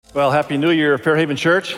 Well, Happy New Year, Fairhaven Church.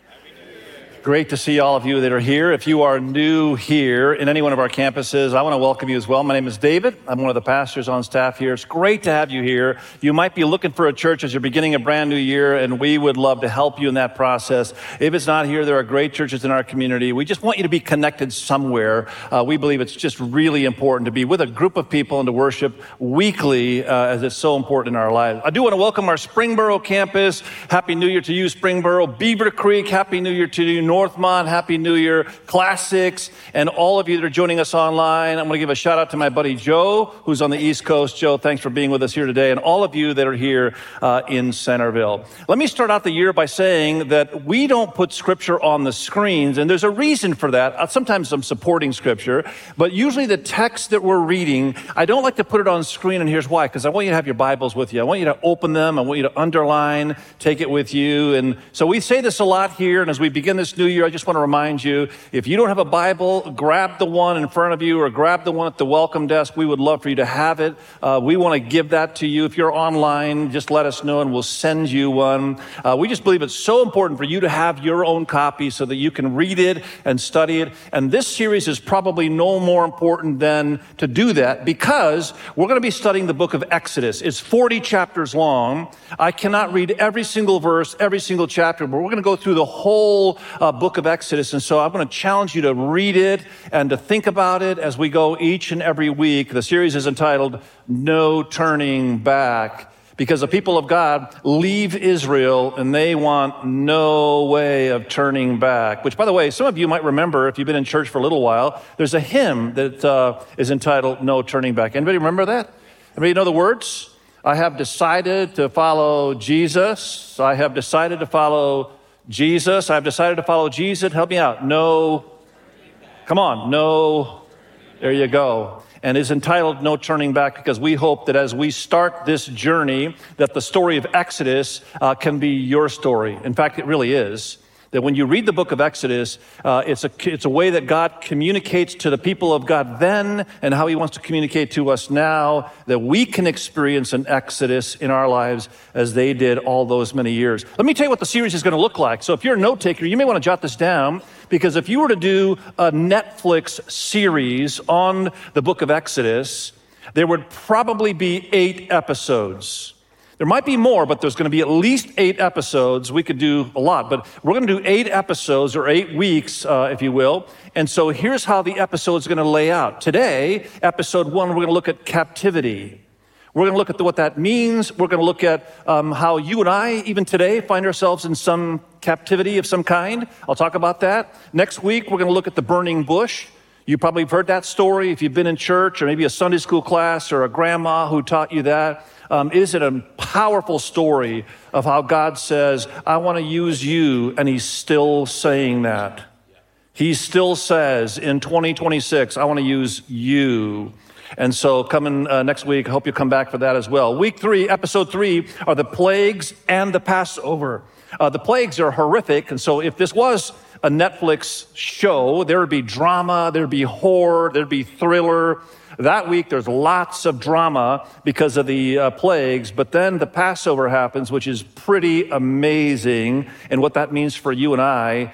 Great to see all of you that are here. If you are new here in any one of our campuses, I want to welcome you as well. My name is David. I'm one of the pastors on staff here. It's great to have you here. You might be looking for a church as you're beginning a brand new year, and we would love to help you in that process. If it's not here, there are great churches in our community. We just want you to be connected somewhere. We believe it's just really important to be with a group of people and to worship weekly as it's so important in our lives. I do want to welcome our Springboro campus. Happy New Year to you, Springboro. Beaver Creek, Happy New Year to you. Northmont, Happy New Year. Classics, and all of you that are joining us online. I'm going to give a shout out to my buddy Joe, who's on the East Coast. Joe, thanks for being with us here today, and all of you that are here in Centerville. Let me start out the year by saying that we don't put Scripture on the screens, and there's a reason for that. Sometimes I'm supporting Scripture, but usually the text that we're reading, I don't like to put it on screen, and here's why. Because I want you to have your Bibles with you. I want you to open them. I want you to underline, take it with you. And so we say this a lot here, and as we begin this new year, I just want to remind you, if you don't have a Bible, grab the one in front of you or grab the one at the welcome desk. We would love for you to have it. We want to give that to you. If you're online, just let us know and we'll send you one. We just believe it's so important for you to have your own copy so that you can read it and study it. And this series is probably no more important than to do that, because we're going to be studying the book of Exodus. It's 40 chapters long. I cannot read every single verse, every single chapter, but we're going to go through the whole book of Exodus. And so I'm going to challenge you to read it and to think about it as we go each and every week. The series is entitled No Turning Back, because the people of God leave Israel and they want no way of turning back. Which, by the way, some of you might remember, if you've been in church for a little while, there's a hymn that is entitled No Turning Back. Anybody remember that? Anybody know the words? I have decided to follow Jesus. I have decided to follow Jesus. I've decided to follow Jesus. Help me out. No. Come on. No. There you go. And is entitled No Turning Back because we hope that as we start this journey, that the story of Exodus can be your story. In fact, it really is. That when you read the book of Exodus, it's a way that God communicates to the people of God then and how he wants to communicate to us now, that we can experience an Exodus in our lives as they did all those many years. Let me tell you what the series is going to look like. So if you're a note taker, you may want to jot this down, because if you were to do a Netflix series on the book of Exodus, there would probably be 8 episodes. There might be more, but there's going to be at least 8 episodes. We could do a lot, but we're going to do 8 episodes or 8 weeks, if you will. And so here's how the episode is going to lay out. Today, episode 1, we're going to look at captivity. We're going to look at what that means. We're going to look at how you and I, even today, find ourselves in some captivity of some kind. I'll talk about that. Next week, we're going to look at the burning bush. You probably have heard that story if you've been in church, or maybe a Sunday school class or a grandma who taught you that. It is a powerful story of how God says, I want to use you, and he's still saying that. He still says in 2026, I want to use you. And so coming next week, I hope you come back for that as well. Week 3, episode 3, are the plagues and the Passover. The plagues are horrific, and so if this was a Netflix show, there would be drama, there'd be horror, there'd be thriller. That week, there's lots of drama because of the plagues, but then the Passover happens, which is pretty amazing, and what that means for you and I,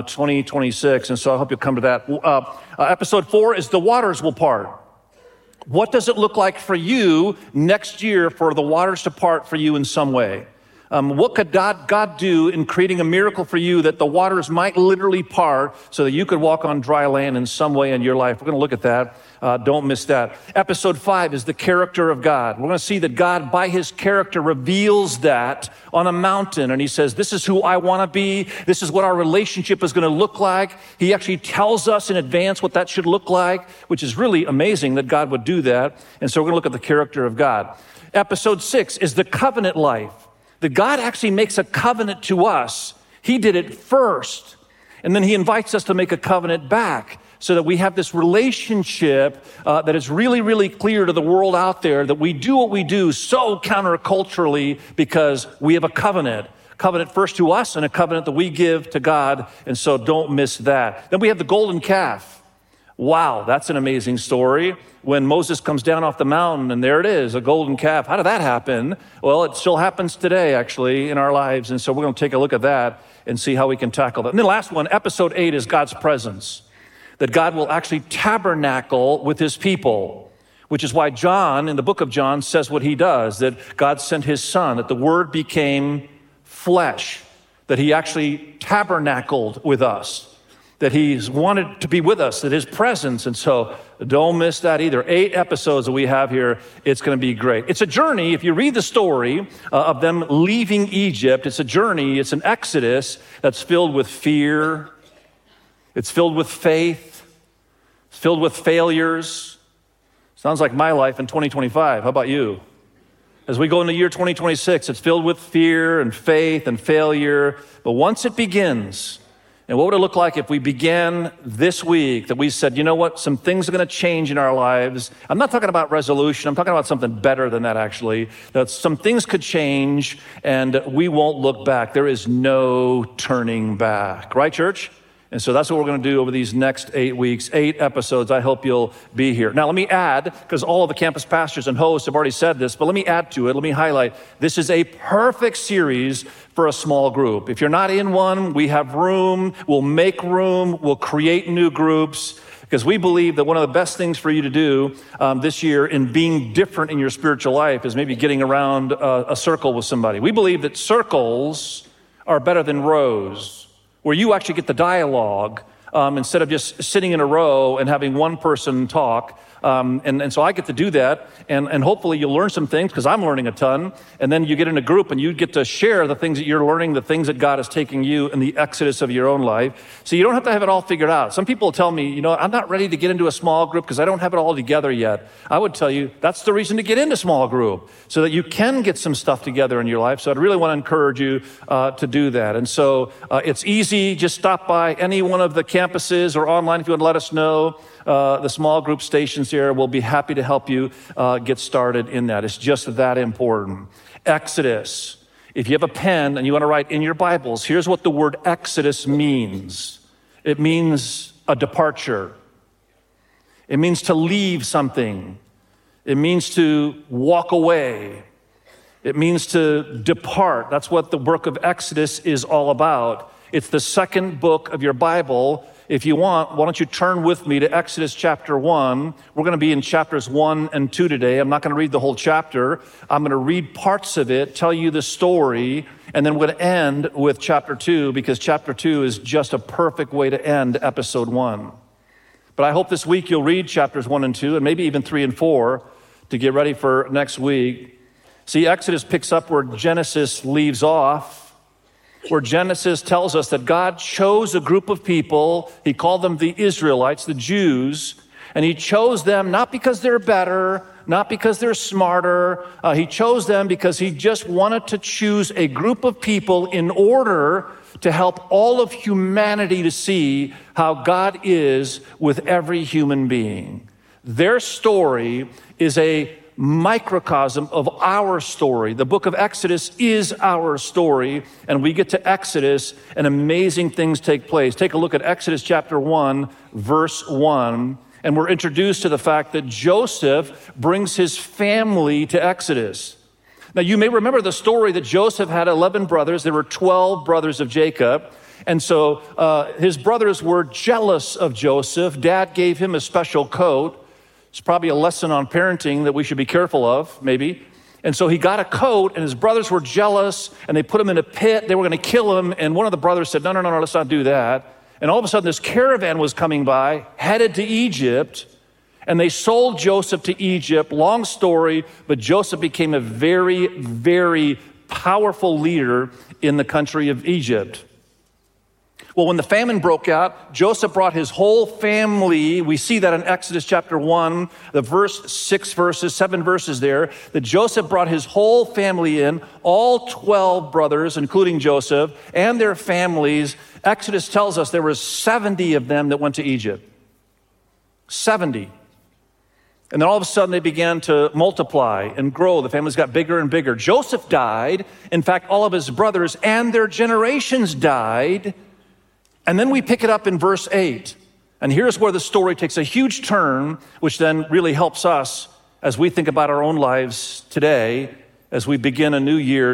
2026, and so I hope you'll come to that. Episode 4 is the waters will part. What does it look like for you next year for the waters to part for you in some way? What could God do in creating a miracle for you that the waters might literally part so that you could walk on dry land in some way in your life? We're going to look at that. Don't miss that. Episode 5 is the character of God. We're going to see that God, by his character, reveals that on a mountain. And he says, this is who I want to be. This is what our relationship is going to look like. He actually tells us in advance what that should look like, which is really amazing that God would do that. And so we're going to look at the character of God. Episode 6 is the covenant life. That God actually makes a covenant to us. He did it first. And then he invites us to make a covenant back so that we have this relationship that is really, really clear to the world out there, that we do what we do so counterculturally because we have a covenant. Covenant first to us and a covenant that we give to God. And so don't miss that. Then we have the golden calf. Wow, that's an amazing story. When Moses comes down off the mountain and there it is, a golden calf. How did that happen? Well, it still happens today, actually, in our lives. And so we're going to take a look at that and see how we can tackle that. And then the last one, episode 8, is God's presence. That God will actually tabernacle with his people, which is why John, in the book of John, says what he does, that God sent his son, that the word became flesh, that he actually tabernacled with us, that he's wanted to be with us, that his presence. And so don't miss that either. 8 episodes that we have here. It's going to be great. It's a journey. If you read the story of them leaving Egypt, it's a journey. It's an exodus that's filled with fear. It's filled with faith. It's filled with failures. Sounds like my life in 2025. How about you? As we go into year 2026, it's filled with fear and faith and failure. But once it begins, and what would it look like if we began this week that we said, you know what, some things are going to change in our lives. I'm not talking about resolution. I'm talking about something better than that, actually. That some things could change and we won't look back. There is no turning back. Right, church? And so that's what we're going to do over these next 8 weeks, 8 episodes. I hope you'll be here. Now, let me add, because all of the campus pastors and hosts have already said this, but let me add to it. Let me highlight. This is a perfect series for a small group. If you're not in one, we have room. We'll make room. We'll create new groups, because we believe that one of the best things for you to do this year in being different in your spiritual life is maybe getting around a circle with somebody. We believe that circles are better than rows, where you actually get the dialogue instead of just sitting in a row and having one person talk. And so I get to do that, and hopefully you'll learn some things, because I'm learning a ton, and then you get in a group and you get to share the things that you're learning, the things that God is taking you in the exodus of your own life. So you don't have to have it all figured out. Some people tell me, you know, I'm not ready to get into a small group because I don't have it all together yet. I would tell you that's the reason to get into small group, so that you can get some stuff together in your life. So I'd really want to encourage you to do that. And so it's easy. Just stop by any one of the campuses or online if you want to let us know. The small group stations here will be happy to help you get started in that. It's just that important. Exodus. If you have a pen and you want to write in your Bibles, here's what the word Exodus means. It means a departure. It means to leave something. It means to walk away. It means to depart. That's what the book of Exodus is all about. It's the second book of your Bible. If you want, why don't you turn with me to Exodus chapter 1. We're going to be in chapters 1 and 2 today. I'm not going to read the whole chapter. I'm going to read parts of it, tell you the story, and then we're going to end with chapter 2, because chapter 2 is just a perfect way to end episode 1. But I hope this week you'll read chapters 1 and 2, and maybe even 3 and 4 to get ready for next week. See, Exodus picks up where Genesis leaves off, where Genesis tells us that God chose a group of people. He called them the Israelites, the Jews, and he chose them not because they're better, not because they're smarter. He chose them because he just wanted to choose a group of people in order to help all of humanity to see how God is with every human being. Their story is a microcosm of our story. The book of Exodus is our story, and we get to Exodus and amazing things take place. Take a look at Exodus chapter 1, verse 1, and we're introduced to the fact that Joseph brings his family to Exodus. Now, you may remember the story that Joseph had 11 brothers. There were 12 brothers of Jacob. And so his brothers were jealous of Joseph. Dad gave him a special coat. It's probably a lesson on parenting that we should be careful of, maybe. And so he got a coat, and his brothers were jealous, and they put him in a pit. They were going to kill him, and one of the brothers said, no, let's not do that. And all of a sudden, this caravan was coming by, headed to Egypt, and they sold Joseph to Egypt. Long story, but Joseph became a very, very powerful leader in the country of Egypt. Well, when the famine broke out, Joseph brought his whole family. We see that in Exodus chapter 1, the verse 6 verses, 7 verses there, that Joseph brought his whole family in, all 12 brothers, including Joseph, and their families. Exodus tells us there were 70 of them that went to Egypt. 70. And then all of a sudden they began to multiply and grow. The families got bigger and bigger. Joseph died. In fact, all of his brothers and their generations died. And then we pick it up in verse 8. And here's where the story takes a huge turn, which then really helps us as we think about our own lives today as we begin a new year,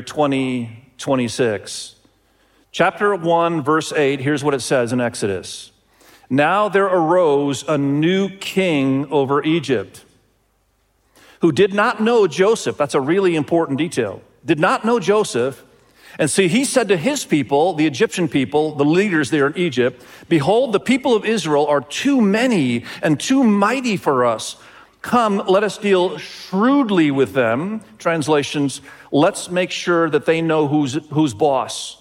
2026. Chapter 1, verse 8, here's what it says in Exodus. Now there arose a new king over Egypt who did not know Joseph. That's a really important detail. Did not know Joseph. And see, he said to his people, the Egyptian people, the leaders there in Egypt, behold, the people of Israel are too many and too mighty for us. Come, let us deal shrewdly with them. Translations, let's make sure that they know who's boss.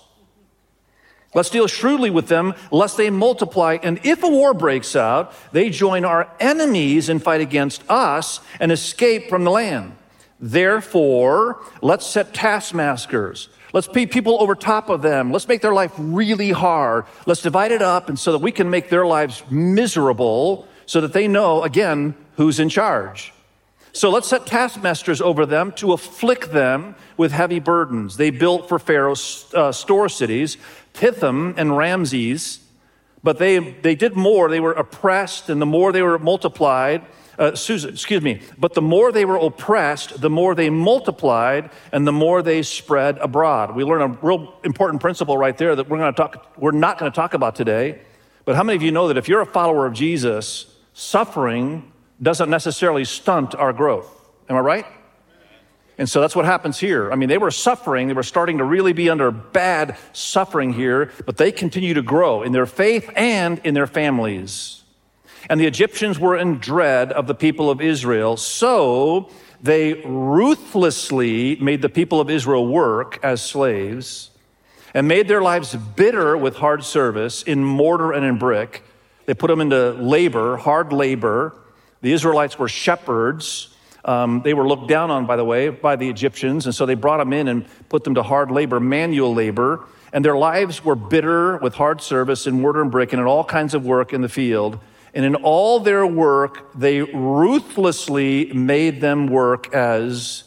Let's deal shrewdly with them, lest they multiply. And if a war breaks out, they join our enemies and fight against us and escape from the land. Therefore, let's set taskmasters. Let's put people over top of them. Let's make their life really hard. Let's divide it up and so that we can make their lives miserable so that they know, again, who's in charge. So let's set taskmasters over them to afflict them with heavy burdens. They built for Pharaoh store cities, Pithom and Ramses, but they did more. They were oppressed, and the more they were multiplied, but the more they were oppressed, the more they multiplied, and the more they spread abroad. We learn a real important principle right there that we're not going to talk about today. But how many of you know that if you're a follower of Jesus, suffering doesn't necessarily stunt our growth? Am I right? And so that's what happens here. I mean, they were suffering. They were starting to really be under bad suffering here, but they continue to grow in their faith and in their families. And the Egyptians were in dread of the people of Israel, so they ruthlessly made the people of Israel work as slaves and made their lives bitter with hard service in mortar and in brick. They put them into labor, hard labor. The Israelites were shepherds. They were looked down on, by the way, by the Egyptians, and so they brought them in and put them to hard labor, manual labor, and their lives were bitter with hard service in mortar and brick and in all kinds of work in the field. And in all their work, they ruthlessly made them work as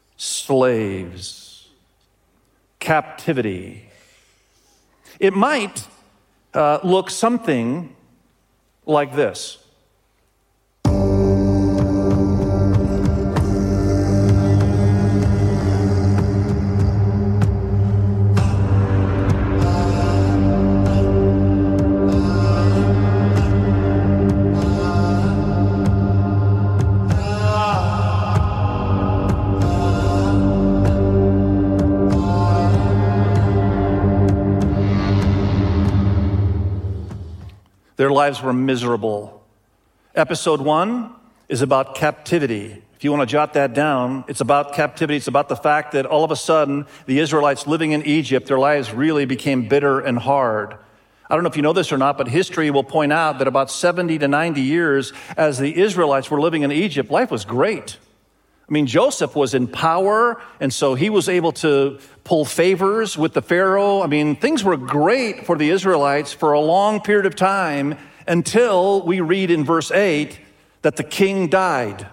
slaves. Captivity. It might look something like this. Their lives were miserable. Episode 1 is about captivity. If you want to jot that down, it's about captivity. It's about the fact that all of a sudden, the Israelites living in Egypt, their lives really became bitter and hard. I don't know if you know this or not, but history will point out that about 70 to 90 years as the Israelites were living in Egypt, life was great. I mean, Joseph was in power, and so he was able to pull favors with the Pharaoh. I mean, things were great for the Israelites for a long period of time until we read in verse 8 that the king died.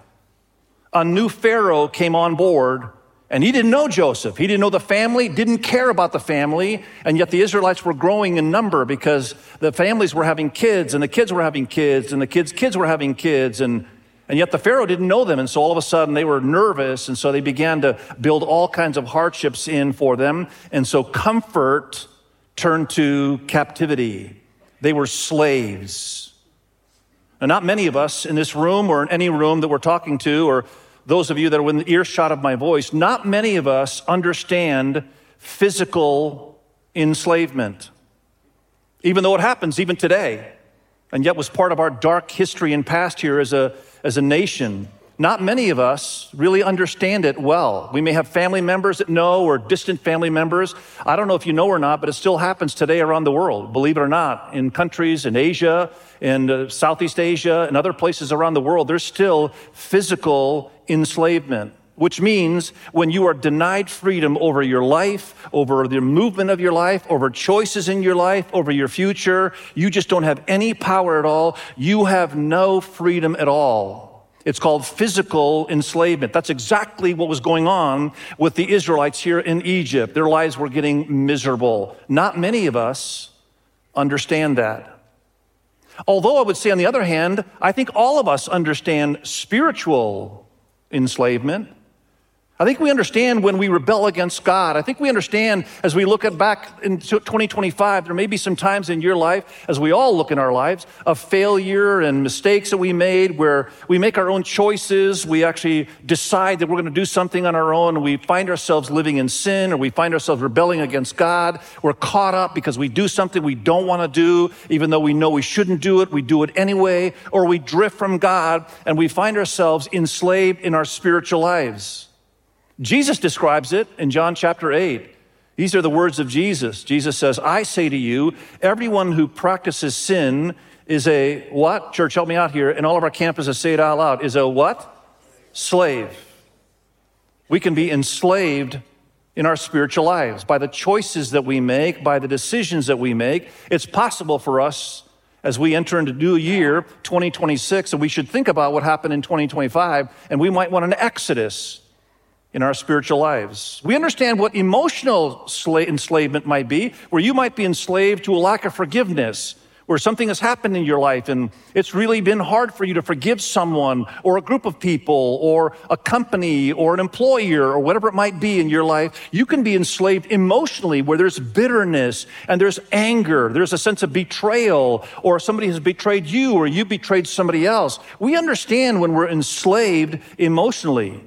A new Pharaoh came on board, and he didn't know Joseph. He didn't know the family, didn't care about the family, and yet the Israelites were growing in number because the families were having kids, and the kids were having kids, and the kids were having kids, and yet the Pharaoh didn't know them, and so all of a sudden they were nervous, and so they began to build all kinds of hardships in for them, and so comfort turned to captivity. They were slaves. Now, not many of us in this room or in any room that we're talking to, or those of you that are within the earshot of my voice, not many of us understand physical enslavement, even though it happens even today, and yet was part of our dark history and past here as a nation. Not many of us really understand it well. We may have family members that know, or distant family members. I don't know if you know or not, but it still happens today around the world, believe it or not. In countries in Asia, in Southeast Asia, and other places around the world, there's still physical enslavement, which means when you are denied freedom over your life, over the movement of your life, over choices in your life, over your future, you just don't have any power at all. You have no freedom at all. It's called physical enslavement. That's exactly what was going on with the Israelites here in Egypt. Their lives were getting miserable. Not many of us understand that. Although I would say, on the other hand, I think all of us understand spiritual enslavement. I think we understand when we rebel against God. I think we understand as we look back into 2025, there may be some times in your life, as we all look in our lives, of failure and mistakes that we made where we make our own choices. We actually decide that we're going to do something on our own. And we find ourselves living in sin, or we find ourselves rebelling against God. We're caught up because we do something we don't want to do, even though we know we shouldn't do it. We do it anyway, or we drift from God and we find ourselves enslaved in our spiritual lives. Jesus describes it in John chapter 8. These are the words of Jesus. Jesus says, I say to you, everyone who practices sin is a what? Church, help me out here. In all of our campuses, say it out loud. Is a what? Slave. We can be enslaved in our spiritual lives by the choices that we make, by the decisions that we make. It's possible for us as we enter into new year, 2026, and we should think about what happened in 2025, and we might want an exodus in our spiritual lives. We understand what emotional enslavement might be, where you might be enslaved to a lack of forgiveness, where something has happened in your life and it's really been hard for you to forgive someone or a group of people or a company or an employer or whatever it might be in your life. You can be enslaved emotionally, where there's bitterness and there's anger, there's a sense of betrayal, or somebody has betrayed you or you betrayed somebody else. We understand when we're enslaved emotionally.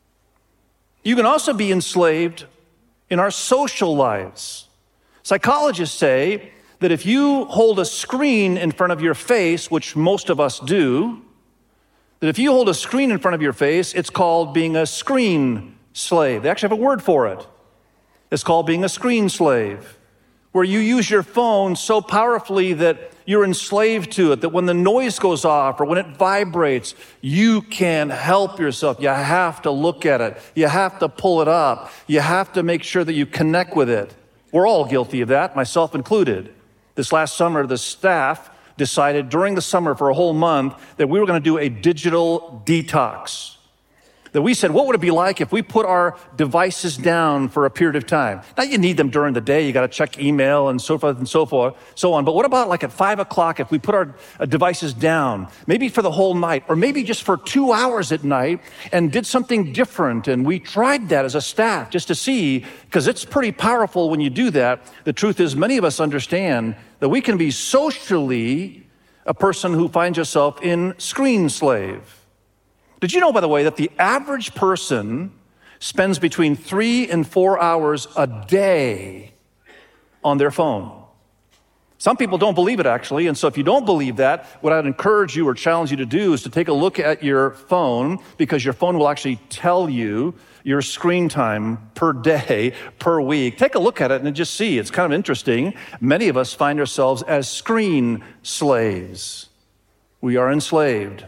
You can also be enslaved in our social lives. Psychologists say that if you hold a screen in front of your face, which most of us do, that if you hold a screen in front of your face, it's called being a screen slave. They actually have a word for it. It's called being a screen slave, where you use your phone so powerfully that you're enslaved to it, that when the noise goes off or when it vibrates, you can't help yourself. You have to look at it. You have to pull it up. You have to make sure that you connect with it. We're all guilty of that, myself included. This last summer, the staff decided during the summer for a whole month that we were going to do a digital detox. That we said, what would it be like if we put our devices down for a period of time? Now, you need them during the day. You got to check email and so forth and so on. But what about like at 5 o'clock if we put our devices down, maybe for the whole night, or maybe just for 2 hours at night, and did something different? And we tried that as a staff just to see, because it's pretty powerful when you do that. The truth is, many of us understand that we can be socially a person who finds yourself in screen slave. Did you know, by the way, that the average person spends between 3 and 4 hours a day on their phone? Some people don't believe it, actually. And so if you don't believe that, what I'd encourage you or challenge you to do is to take a look at your phone, because your phone will actually tell you your screen time per day, per week. Take a look at it and just see. It's kind of interesting. Many of us find ourselves as screen slaves. We are enslaved.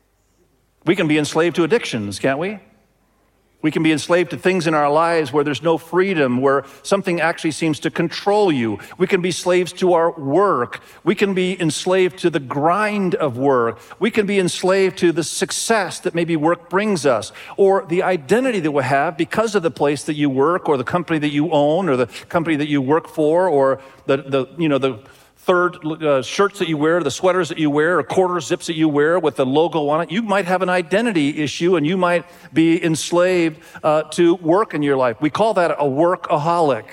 We can be enslaved to addictions, can't we? We can be enslaved to things in our lives where there's no freedom, where something actually seems to control you. We can be slaves to our work. We can be enslaved to the grind of work. We can be enslaved to the success that maybe work brings us, or the identity that we have because of the place that you work, or the company that you own, or the company that you work for, or the third shirts that you wear, the sweaters that you wear, or quarter zips that you wear with the logo on it. You might have an identity issue, and you might be enslaved to work in your life. We call that a workaholic.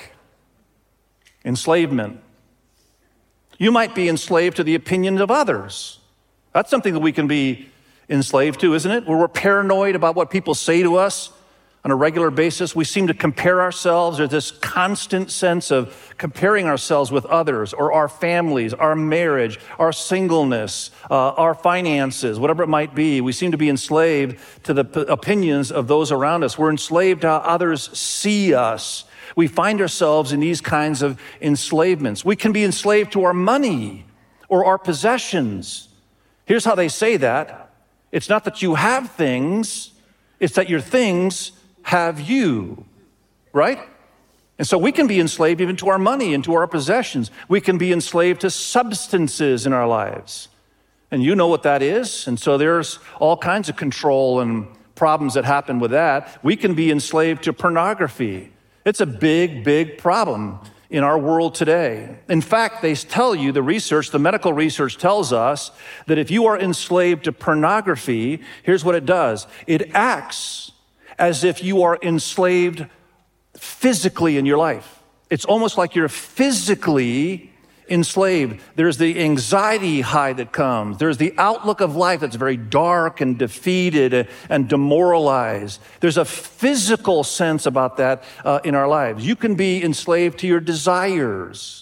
Enslavement. You might be enslaved to the opinions of others. That's something that we can be enslaved to, isn't it? Where we're paranoid about what people say to us on a regular basis. We seem to compare ourselves. There's this constant sense of comparing ourselves with others, or our families, our marriage, our singleness, our finances, whatever it might be. We seem to be enslaved to the opinions of those around us. We're enslaved to how others see us. We find ourselves in these kinds of enslavements. We can be enslaved to our money or our possessions. Here's how they say that. It's not that you have things, it's that your things have you, right? And so we can be enslaved even to our money and to our possessions. We can be enslaved to substances in our lives. And you know what that is. And so there's all kinds of control and problems that happen with that. We can be enslaved to pornography. It's a big, big problem in our world today. In fact, they tell you, the medical research tells us that if you are enslaved to pornography, here's what it does. It acts as if you are enslaved physically in your life. It's almost like you're physically enslaved. There's the anxiety high that comes. There's the outlook of life that's very dark and defeated and demoralized. There's a physical sense about that in our lives. You can be enslaved to your desires.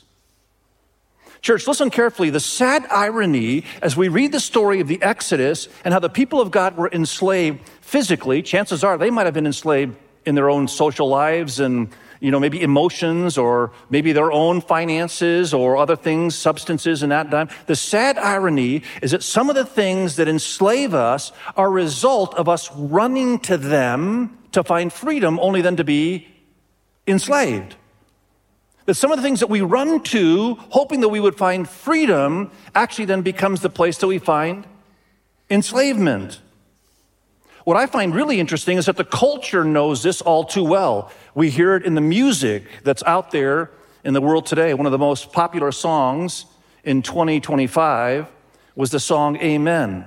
Church, listen carefully. The sad irony as we read the story of the Exodus and how the people of God were enslaved physically, chances are they might have been enslaved in their own social lives and maybe emotions or maybe their own finances or other things, substances in that time. The sad irony is that some of the things that enslave us are a result of us running to them to find freedom, only then to be enslaved. That some of the things that we run to, hoping that we would find freedom, actually then becomes the place that we find enslavement. What I find really interesting is that the culture knows this all too well. We hear it in the music that's out there in the world today. One of the most popular songs in 2025 was the song Amen.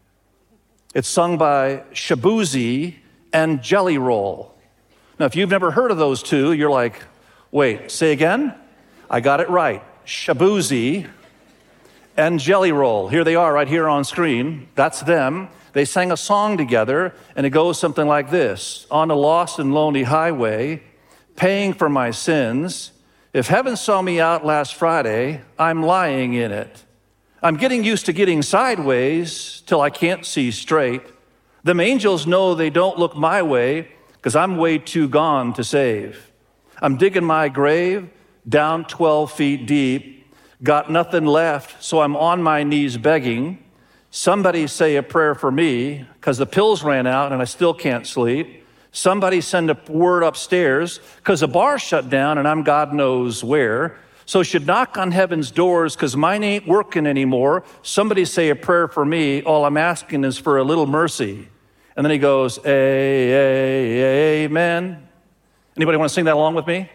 It's sung by Shaboozey and Jelly Roll. Now, if you've never heard of those two, you're like, wait, say again? I got it right. Shaboozey and Jelly Roll. Here they are right here on screen. That's them. They sang a song together, and it goes something like this. On a lost and lonely highway, paying for my sins. If heaven saw me out last Friday, I'm lying in it. I'm getting used to getting sideways till I can't see straight. Them angels know they don't look my way because I'm way too gone to save. I'm digging my grave down 12 feet deep. Got nothing left, so I'm on my knees begging. Somebody say a prayer for me because the pills ran out and I still can't sleep. Somebody send a word upstairs because the bar shut down and I'm God knows where. So should knock on heaven's doors because mine ain't working anymore. Somebody say a prayer for me. All I'm asking is for a little mercy. And then he goes, amen. Anybody want to sing that along with me?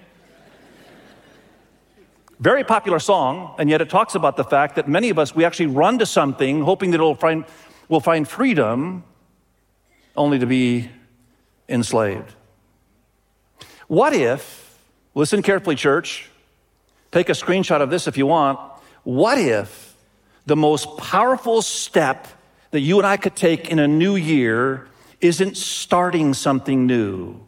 Very popular song, and yet it talks about the fact that many of us, we actually run to something hoping that we'll find freedom only to be enslaved. What if, listen carefully, church, take a screenshot of this if you want. What if the most powerful step that you and I could take in a new year isn't starting something new?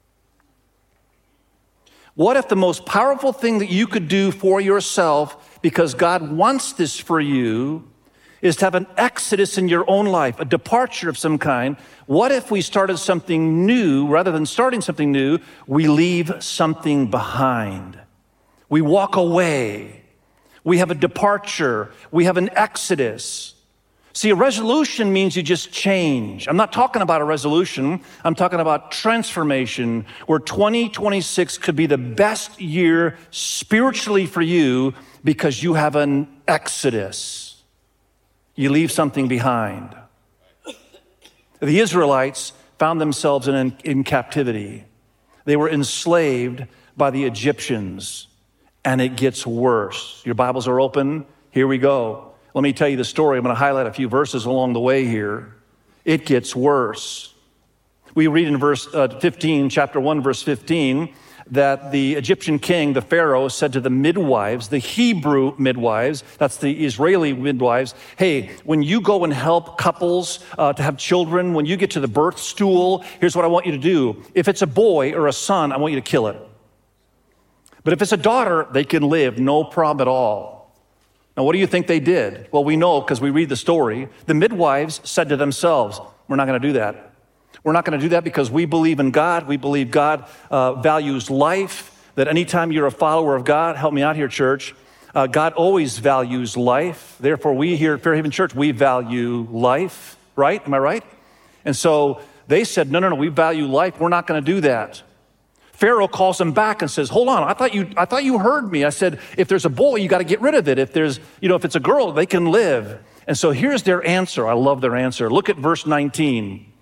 What if the most powerful thing that you could do for yourself, because God wants this for you, is to have an exodus in your own life, a departure of some kind? What if we started something new? Rather than starting something new, we leave something behind. We walk away. We have a departure. We have an exodus. See, a resolution means you just change. I'm not talking about a resolution. I'm talking about transformation, where 2026 could be the best year spiritually for you because you have an exodus. You leave something behind. The Israelites found themselves in captivity. They were enslaved by the Egyptians, and it gets worse. Your Bibles are open. Here we go. Let me tell you the story. I'm going to highlight a few verses along the way here. It gets worse. We read in verse 15, chapter 1, verse 15, that the Egyptian king, the Pharaoh, said to the midwives, the Hebrew midwives, that's the Israeli midwives, hey, when you go and help couples to have children, when you get to the birth stool, here's what I want you to do. If it's a boy or a son, I want you to kill it. But if it's a daughter, they can live, no problem at all. Now, what do you think they did? Well, we know because we read the story. The midwives said to themselves, we're not going to do that. We're not going to do that because we believe in God. We believe God values life, that anytime you're a follower of God, help me out here, church, God always values life. Therefore, we here at Fairhaven Church, we value life, right? Am I right? And so they said, no, we value life. We're not going to do that. Pharaoh calls them back and says, hold on, I thought you heard me. I said, if there's a boy, you got to get rid of it. If it's a girl, they can live. And so here's their answer. I love their answer. Look at verse 19.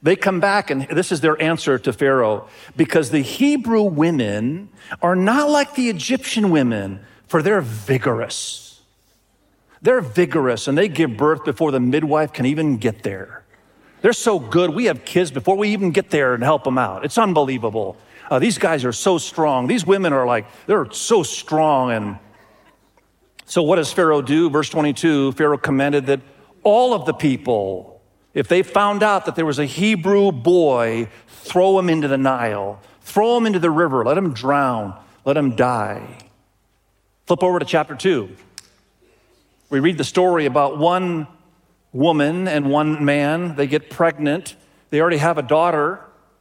They come back, and this is their answer to Pharaoh, because the Hebrew women are not like the Egyptian women, for they're vigorous. They're vigorous, and they give birth before the midwife can even get there. They're so good. We have kids before we even get there and help them out. It's unbelievable. These guys are so strong. These women are they're so strong. And so what does Pharaoh do? Verse 22, Pharaoh commanded that all of the people, if they found out that there was a Hebrew boy, throw him into the Nile, throw him into the river, let him drown, let him die. Flip over to chapter 2. We read the story about one woman and one man. They get pregnant. They already have a daughter.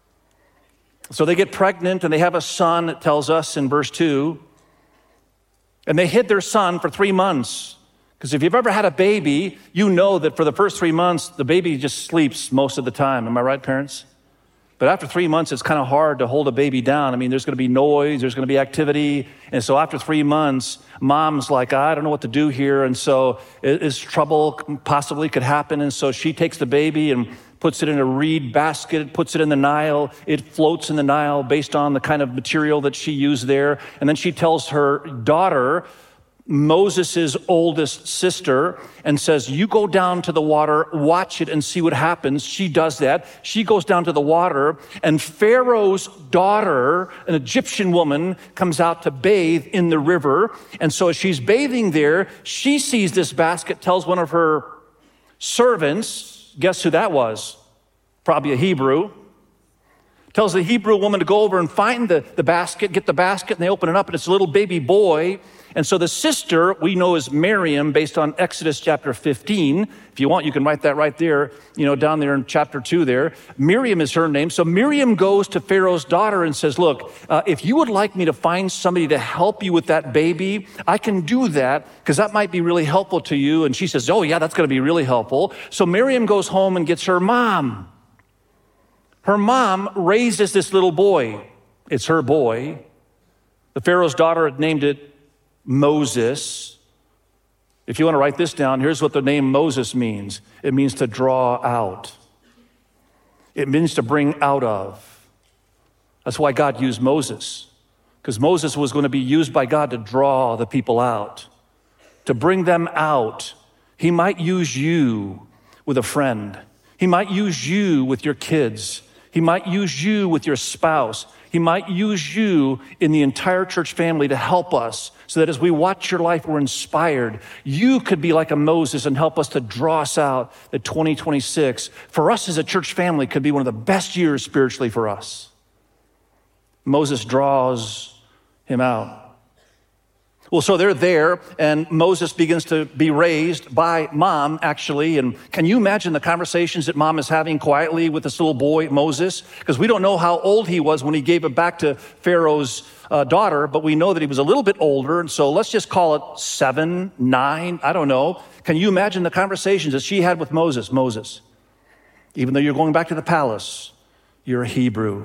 So they get pregnant and they have a son, it tells us in verse 2. And they hid their son for 3 months. Because if you've ever had a baby, you know that for the first 3 months, the baby just sleeps most of the time. Am I right, parents? But after 3 months, it's kind of hard to hold a baby down. I mean, there's going to be noise, there's going to be activity. And so after 3 months, mom's like, I don't know what to do here. And so is trouble possibly could happen. And so she takes the baby and puts it in a reed basket, puts it in the Nile. It floats in the Nile based on the kind of material that she used there. And then she tells her daughter, Moses' oldest sister, and says, you go down to the water, watch it and see what happens. She does that. She goes down to the water, and Pharaoh's daughter, an Egyptian woman, comes out to bathe in the river. And so as she's bathing there, she sees this basket, tells one of her servants, guess who that was? Probably a Hebrew. Tells the Hebrew woman to go over and find the basket, get the basket, and they open it up, and it's a little baby boy. And so the sister we know is Miriam, based on Exodus chapter 15. If you want, you can write that right there, down there in chapter 2 there. Miriam is her name. So Miriam goes to Pharaoh's daughter and says, look, if you would like me to find somebody to help you with that baby, I can do that because that might be really helpful to you. And she says, oh yeah, that's going to be really helpful. So Miriam goes home and gets her mom. Her mom raises this little boy. It's her boy. The Pharaoh's daughter had named it Moses. If you want to write this down, here's what the name Moses means. It means to draw out. It means to bring out of. That's why God used Moses, because Moses was going to be used by God to draw the people out, to bring them out. He might use you with a friend. He might use you with your kids. He might use you with your spouse. He might use you in the entire church family to help us so that as we watch your life, we're inspired. You could be like a Moses and help us to draw us out that 2026, for us as a church family, could be one of the best years spiritually for us. Moses draws him out. Well, so they're there, and Moses begins to be raised by mom, actually. And can you imagine the conversations that mom is having quietly with this little boy, Moses? Because we don't know how old he was when he gave it back to Pharaoh's daughter, but we know that he was a little bit older. And so let's just call it 7, 9, I don't know. Can you imagine the conversations that she had with Moses? Moses, even though you're going back to the palace, you're a Hebrew.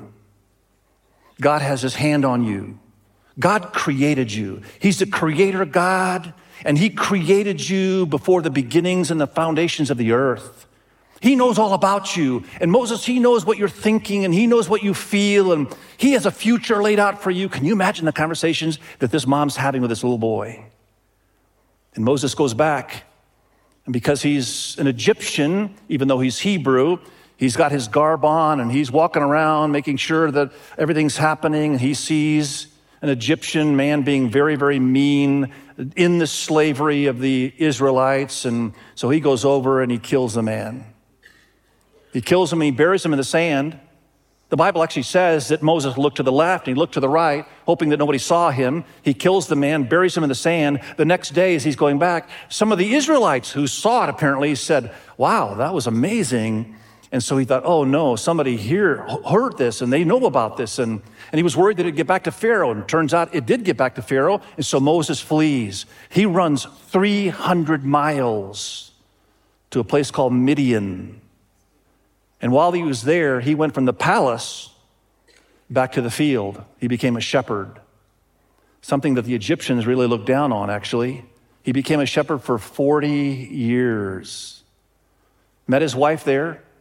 God has his hand on you. God created you. He's the creator God, and he created you before the beginnings and the foundations of the earth. He knows all about you. And Moses, he knows what you're thinking, and he knows what you feel, and he has a future laid out for you. Can you imagine the conversations that this mom's having with this little boy? And Moses goes back, and because he's an Egyptian, even though he's Hebrew, he's got his garb on, and he's walking around making sure that everything's happening, and he sees an Egyptian man being very, very mean in the slavery of the Israelites. And so he goes over and he kills the man. He kills him and he buries him in the sand. The Bible actually says that Moses looked to the left and he looked to the right, hoping that nobody saw him. He kills the man, buries him in the sand. The next day, as he's going back, some of the Israelites who saw it apparently said, wow, that was amazing. And so he thought, oh no, somebody here heard this and they know about this. And he was worried that it'd get back to Pharaoh. And it turns out it did get back to Pharaoh. And so Moses flees. He runs 300 miles to a place called Midian. And while he was there, he went from the palace back to the field. He became a shepherd, something that the Egyptians really looked down on, actually. He became a shepherd for 40 years. Met his wife there.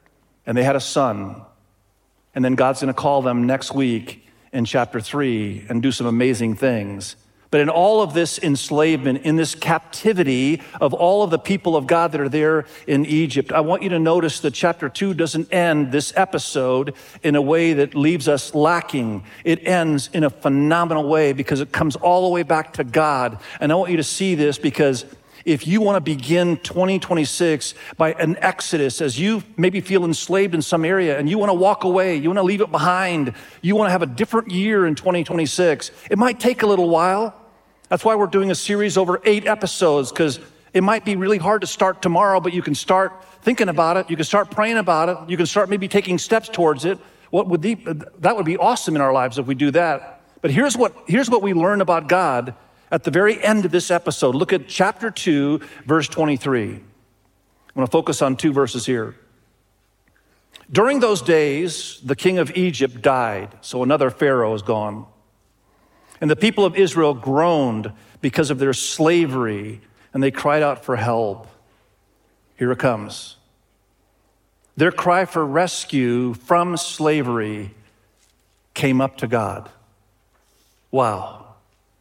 and they had a son. And then God's going to call them next week in chapter 3 and do some amazing things. But in all of this enslavement, in this captivity of all of the people of God that are there in Egypt, I want you to notice that chapter 2 doesn't end this episode in a way that leaves us lacking. It ends in a phenomenal way because it comes all the way back to God. And I want you to see this because if you want to begin 2026 by an exodus, as you maybe feel enslaved in some area and you want to walk away, you want to leave it behind, you want to have a different year in 2026, it might take a little while. That's why we're doing a series over 8 episodes, because it might be really hard to start tomorrow, but you can start thinking about it. You can start praying about it. You can start maybe taking steps towards it. That would be awesome in our lives if we do that. But here's what we learn about God at the very end of this episode. Look at chapter 2, verse 23. I'm going to focus on 2 verses here. During those days, the king of Egypt died, so another Pharaoh is gone. And the people of Israel groaned because of their slavery, and they cried out for help. Here it comes. Their cry for rescue from slavery came up to God. Wow.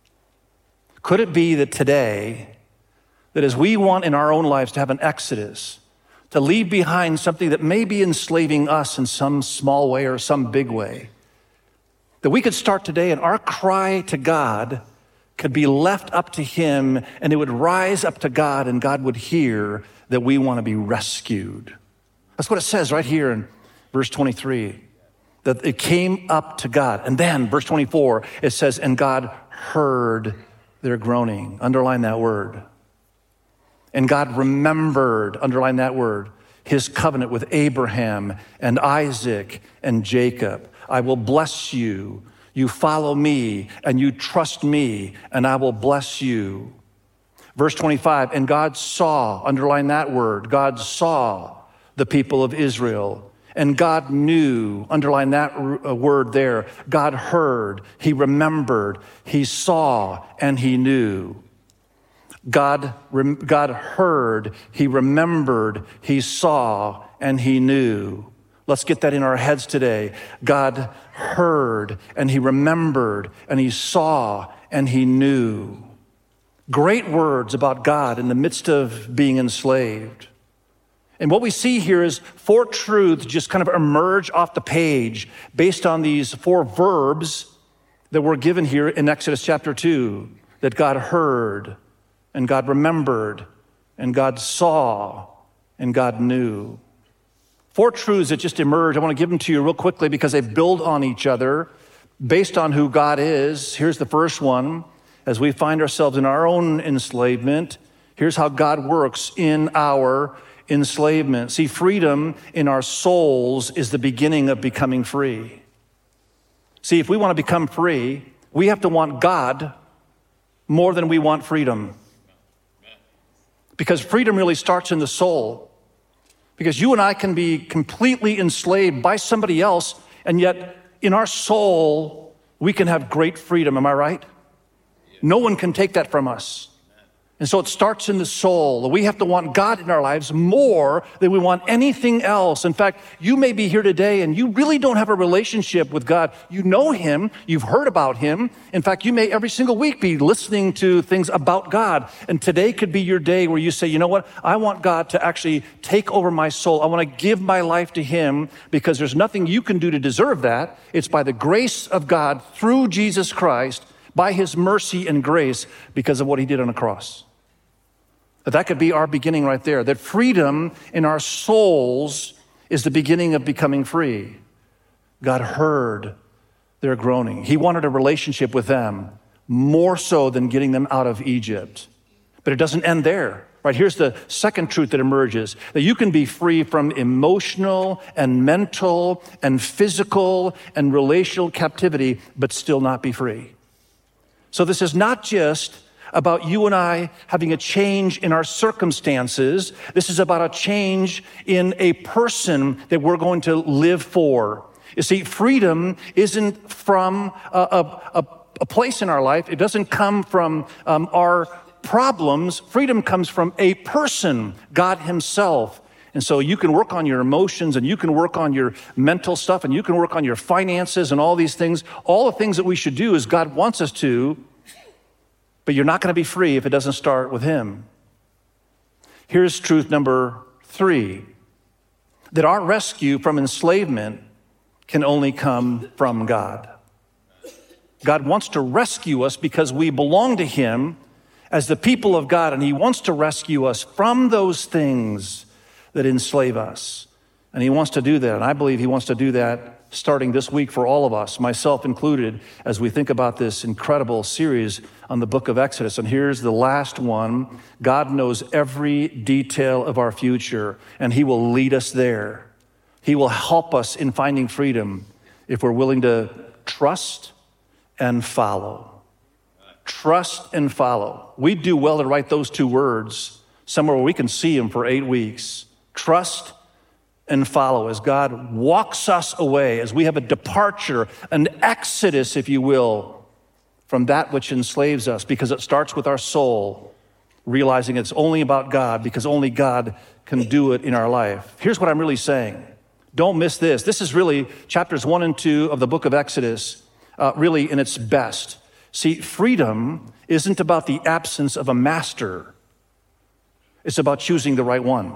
Could it be that today, that as we want in our own lives to have an exodus, to leave behind something that may be enslaving us in some small way or some big way, that we could start today and our cry to God could be left up to him and it would rise up to God and God would hear that we want to be rescued. That's what it says right here in verse 23, that it came up to God. And then verse 24, it says, and God heard their groaning. Underline that word. And God remembered, underline that word, his covenant with Abraham and Isaac and Jacob. I will bless you. You follow me and you trust me and I will bless you. Verse 25, and God saw, underline that word, God saw the people of Israel. And God knew, underline that word there. God heard, he remembered, he saw, and he knew. God heard, he remembered, he saw, and he knew. Let's get that in our heads today. God heard, and he remembered, and he saw, and he knew. Great words about God in the midst of being enslaved. And what we see here is 4 truths just kind of emerge off the page based on these 4 verbs that were given here in Exodus chapter 2, that God heard, and God remembered, and God saw, and God knew. 4 truths that just emerge. I want to give them to you real quickly because they build on each other based on who God is. Here's the first one. As we find ourselves in our own enslavement, here's how God works in our enslavement. See, freedom in our souls is the beginning of becoming free. See, if we want to become free, we have to want God more than we want freedom. Because freedom really starts in the soul. Because you and I can be completely enslaved by somebody else, and yet in our soul, we can have great freedom. Am I right? No one can take that from us. And so it starts in the soul. We have to want God in our lives more than we want anything else. In fact, you may be here today and you really don't have a relationship with God. You know him. You've heard about him. In fact, you may every single week be listening to things about God. And today could be your day where you say, you know what? I want God to actually take over my soul. I want to give my life to him because there's nothing you can do to deserve that. It's by the grace of God through Jesus Christ, by his mercy and grace because of what he did on the cross. That could be our beginning right there. That freedom in our souls is the beginning of becoming free. God heard their groaning. He wanted a relationship with them more so than getting them out of Egypt. But it doesn't end there. Right, here's the second truth that emerges, that you can be free from emotional and mental and physical and relational captivity, but still not be free. So this is not just about you and I having a change in our circumstances. This is about a change in a person that we're going to live for. You see, freedom isn't from a place in our life. It doesn't come from our problems. Freedom comes from a person, God himself. And so you can work on your emotions and you can work on your mental stuff and you can work on your finances and all these things. All the things that we should do is God wants us to, but you're not going to be free if it doesn't start with him. Here's truth number 3, that our rescue from enslavement can only come from God. God wants to rescue us because we belong to him as the people of God, and he wants to rescue us from those things that enslave us. And he wants to do that, and I believe he wants to do that starting this week for all of us, myself included, as we think about this incredible series on the book of Exodus. And here's the last one. God knows every detail of our future, and he will lead us there. He will help us in finding freedom if we're willing to trust and follow. Trust and follow. We do well to write those 2 words somewhere where we can see them for 8 weeks. Trust and follow as God walks us away, as we have a departure, an exodus, if you will, from that which enslaves us, because it starts with our soul, realizing it's only about God, because only God can do it in our life. Here's what I'm really saying. Don't miss this. This is really chapters 1 and 2 of the book of Exodus, really in its best. See, freedom isn't about the absence of a master. It's about choosing the right one.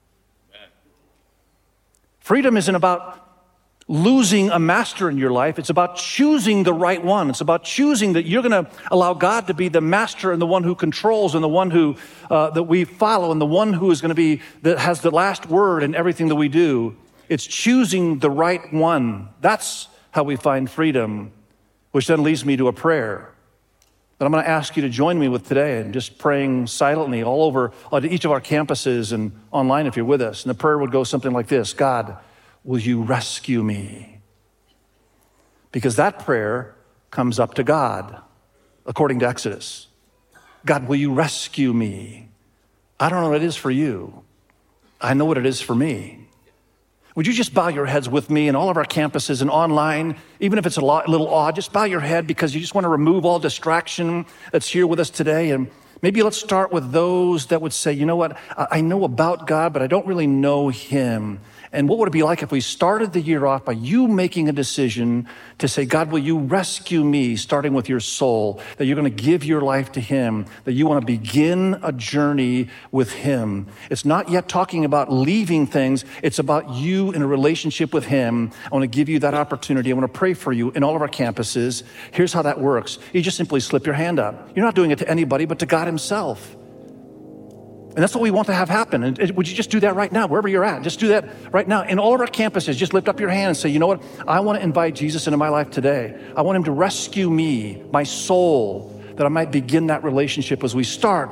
Freedom isn't about losing a master in your life. It's about choosing the right one. It's about choosing that you're going to allow God to be the master and the one who controls and the one who that we follow and the one who is going to be, that has the last word in everything that we do. It's choosing the right one. That's how we find freedom, which then leads me to a prayer that I'm going to ask you to join me with today, and just praying silently all over at each of our campuses and online if you're with us. And the prayer would go something like this: God, will you rescue me? Because that prayer comes up to God, according to Exodus. God, will you rescue me? I don't know what it is for you. I know what it is for me. Would you just bow your heads with me in all of our campuses and online, even if it's a little odd, just bow your head because you just want to remove all distraction that's here with us today. And maybe let's start with those that would say, you know what, I know about God, but I don't really know him. And what would it be like if we started the year off by you making a decision to say, God, will you rescue me, starting with your soul, that you're going to give your life to him, that you want to begin a journey with him. It's not yet talking about leaving things. It's about you in a relationship with him. I want to give you that opportunity. I want to pray for you in all of our campuses. Here's how that works. You just simply slip your hand up. You're not doing it to anybody, but to God himself. And that's what we want to have happen. And would you just do that right now, wherever you're at? Just do that right now. In all of our campuses, just lift up your hand and say, you know what? I want to invite Jesus into my life today. I want him to rescue me, my soul, that I might begin that relationship as we start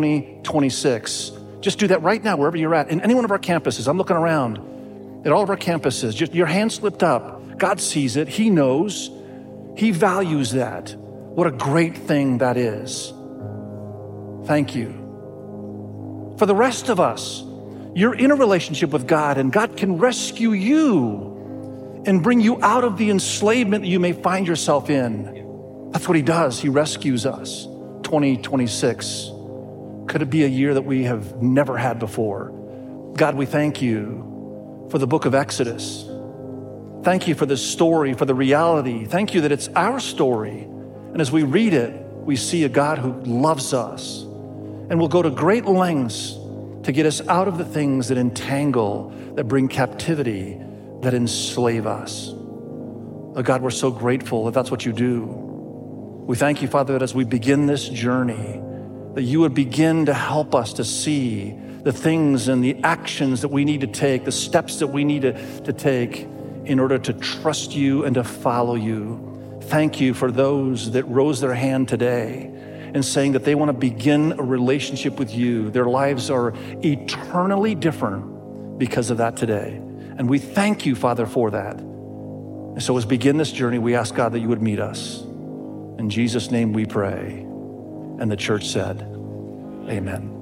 2026. Just do that right now, wherever you're at. In any one of our campuses, I'm looking around at all of our campuses. Just your hand slipped up. God sees it. He knows. He values that. What a great thing that is. Thank you. For the rest of us, you're in a relationship with God, and God can rescue you and bring you out of the enslavement that you may find yourself in. That's what he does. He rescues us. 2026. Could it be a year that we have never had before? God, we thank you for the book of Exodus. Thank you for this story, for the reality. Thank you that it's our story. And as we read it, we see a God who loves us and will go to great lengths to get us out of the things that entangle, that bring captivity, that enslave us. Oh God, we're so grateful that that's what you do. We thank you, Father, that as we begin this journey, that you would begin to help us to see the things and the actions that we need to take, the steps that we need to take in order to trust you and to follow you. Thank you for those that rose their hand today and saying that they want to begin a relationship with you. Their lives are eternally different because of that today. And we thank you, Father, for that. And so as we begin this journey, we ask God that you would meet us. In Jesus' name we pray. And the church said, amen.